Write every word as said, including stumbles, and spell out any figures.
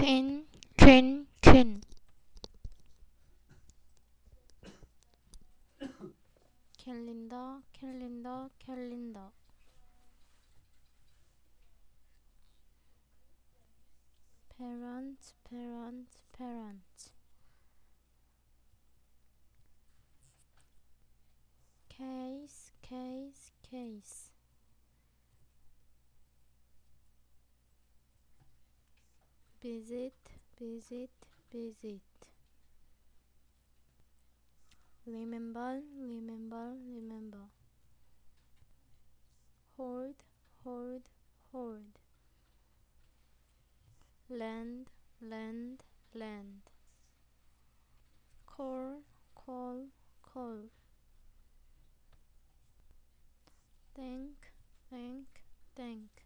queen, queen, queen. calendar, calendar, calendar. parent, parent, parent. case, case, case. visit, visit, visit. remember, remember, remember. hold, hold, hold. land, land, land. call, call, call. thank, thank, thank.